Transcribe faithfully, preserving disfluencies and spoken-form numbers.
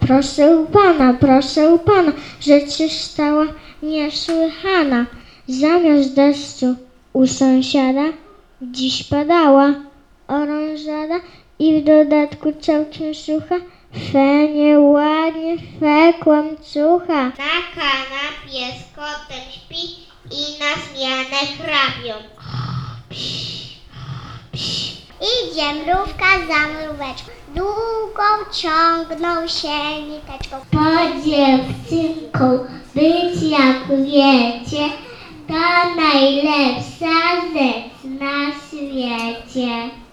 Proszę pana, proszę pana, rzecz stała niesłychana. Zamiast deszczu u sąsiada dziś padała orążada i w dodatku całkiem sucha. Fe nieładnie, fe kłamcucha. Na kanapie z kotem śpi i na zmianę hrabią. Idzie mrówka za mróweczką, długą ciągną się niteczką. Po dziewczynką być, jak wiecie, to najlepsza rzecz na świecie.